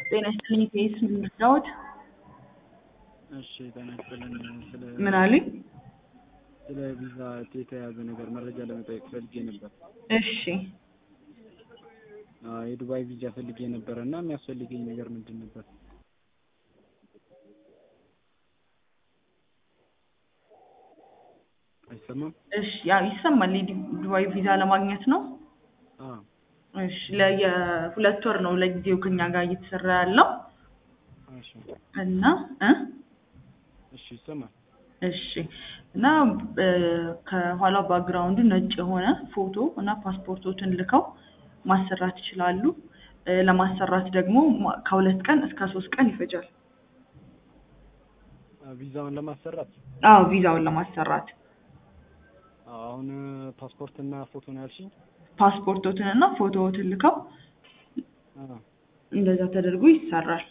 ጤና ይስጥልኝ ኬስ ምን ልርዳዎት? እሺ ጤና ይስጥልኝ ምን አሉኝ? ስለ ቪዛ የተያዘ ነገር መረጃ ለመጠየቅ ፈልጌ ነበር። እሺ የዱባይ ቪዛ ፈልጌ ነበር እና የሚያስፈልገኝ ነገር ምንድን ነበር? አይሰማም? እሺ ያው ይሰማል። ዱባይ ቪዛ ለማግኘት ነው? እሺ ለየሁለት ወር ነው ለጊዜው ከኛ ጋር እየተሰራ ያለው እሺ እና እሺ ይሰማል። እሺ እና ከኋላ ባክግራውንዱ ነጭ የሆነ ፎቶ እና ፓስፖርቶችን ልከው ማሰራት ይችላሉ። ለማሰራት ደግሞ ከሁለት ቀን እስከ 3 ቀን ይፈጃል። ቪዛውን ለማሰራት? አዎ ቪዛውን ለማሰራት። አሁን ፓስፖርት እና ፎቶ ነው ያልሽኝ? ፓስፖርቶትን እና ፎቶዎትን ልከው እንደዛ ተደርጎ ይሰራል።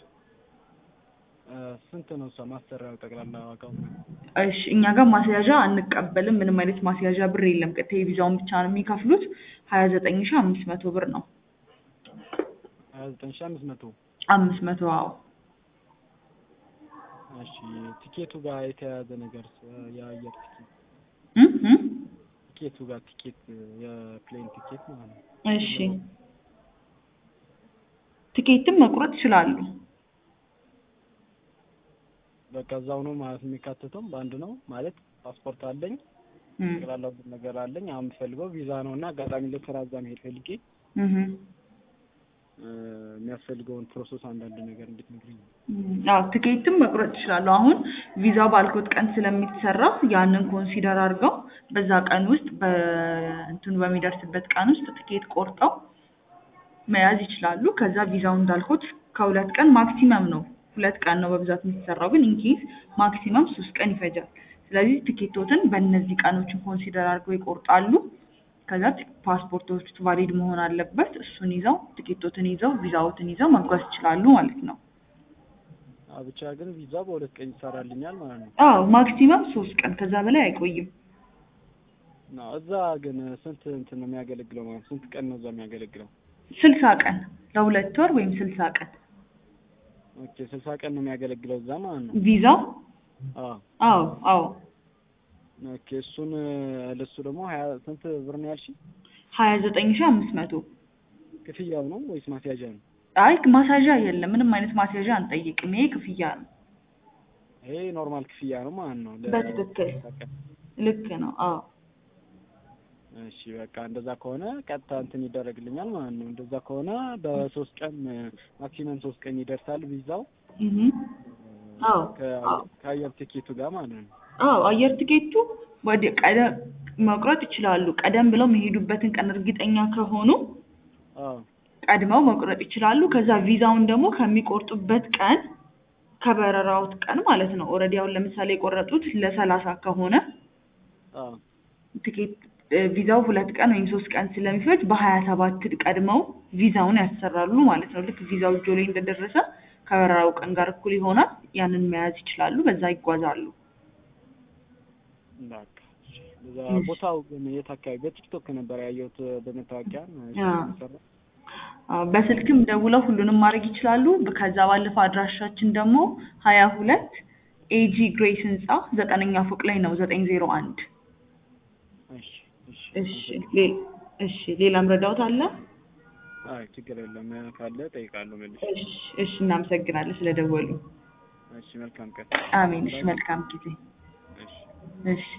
ስንት ነው ማሰሪያው ጠቅላላ ዋጋው? እሺ እኛ ጋር ማስያዣ አንቀበልም። ምንም አይነት ማስያዣ ብር የለም። ቀጥታ የቪዛውን ብቻ ነው የሚከፍሉት። 29500 ብር ነው። 29500? 500 አዎ። እሺ ቲኬቱ ጋር የተያያዘ ነገር የአየር ቲኬቱ ጋር የፕሌን ቲኬት ማለት ነው። እሺ ቲኬትም መቁረጥ ይችላሉ። በቃ እዛው ነው ማለት የሚካተተው በአንድ ነው ማለት ፓስፖርት አለኝ ጠቅላላ ነገር አለኝ። አሁን የምፈልገው ቪዛ ነውና አጋጣሚ ለስራ እዛ መሄድ ፈልጌ የሚያስፈልገውን ፕሮሰስ አንዳንድ ነገር እንድትነግሪኝ። አዎ ቲኬትም መቁረጥ ይችላሉ። አሁን ቪዛው ባልኮት ቀን ስለሚሰራ ያንን ኮንሲደር አድርገው በዛ ቀን ውስጥ በእንትኑ በሚደርስበት ቀን ውስጥ ቲኬት ቆርጠው መያዝ ይችላሉ። ከዛ ቪዛው እንዳልኩት ከሁለት ቀን ማክሲመም ነው 2 ቀን ነው በብዛት የሚሰራው፣ ግን ኢንኬስ ማክሲመም 3 ቀን ይፈጃል። ስለዚህ ቲኬቶትን በእነዚህ ቀኖችን ኮንሲደር አድርገው ይቆርጣሉ። ከዛ ፓስፖርቶች ቫሊድ መሆን አለበት። እሱን ይዘው ቲኬቶትን ይዘው ቪዛዎትን ይዘው መጓዝ ይችላሉ ማለት ነው። ብቻ ግን ቪዛ በ2 ቀን ይሰራልኛል ማለት ነው? አዎ ማክሲመም 3 ቀን ከዛ በላይ አይቆይም። እዛ ግን ስንት እንትን ነው የሚያገለግለው ማለት ስንት ቀን ነው እዛ የሚያገለግለው? 60 ቀን ለ2 ወር ወይም 60 ቀን። ኦኬ 60 ቀን ነው የሚያገለግለው እዛ ማለት ነው ቪዛው? አዎ አዎ። ኦኬ እሱን ለሱ ደግሞ ስንት ብር ነው ያልሽኝ? 29500። ክፍያው ነው ወይስ ማስያዣ ነው? አይ ማስያዣ የለም። ምንም አይነት ማስያዣ አንጠይቅም። ይሄ ክፍያ ነው። ይሄ ኖርማል ክፍያ ነው ማለት ነው? በትክክል ልክ ነው። አዎ እሺ በቃ እንደዛ ከሆነ ቀጥታ እንትን ይደረግልኛል ማለት ነው። እንደዛ ከሆነ በ3 ቀን ማክሲመም 3 ቀን ይደርሳል ቪዛው? አዎ ከአየር ቲኬቱ ጋር ማለት ነው? አዎ አየር ቲኬቱ ወደ ቀደም መቁረጥ ይችላሉ። ቀደም ብለው የሚሄዱበትን ቀን እርግጠኛ ከሆኑ ቀድመው መቁረጥ ይችላሉ። ከዛ ቪዛውን ደግሞ ከሚቆርጡበት ቀን ከበረራው ቀን ማለት ነው። ኦልሬዲ አሁን ለምሳሌ የቆረጡት ለ30 ከሆነ ቲኬት ቪዛው 2 ቀን ወይም 3 ቀን ስለሚፈጅ በ27 ቀድመው ቪዛውን ያሰራሉ ማለት ነው። ልክ ቪዛው እጆ ላይ እንደደረሰ ከበረራው ቀን ጋር እኩል ይሆናል። ያንን መያዝ ይችላሉ። በዛ ይጓዛሉ። በቃ ቦታው ግን የት አካባቢ? በቲክቶክ ነበር ያየሁት በመታወቂያ። በስልክም ደውለው ሁሉንም ማድረግ ይችላሉ። ከዛ ባለፈ አድራሻችን ደግሞ 22 ኤጂ ግሬስ ህንጻ 9ኛ ፎቅ ላይ ነው 901። እሺ ሌላም ረዳውት አለ? አይ ችግር የለም ካለ ጠይቃለሁ መልሼ። እሺ እናመሰግናለን ስለደወሉ። እሺ መልካም ቀን። አሜን። እሺ መልካም ጊዜ። እሺ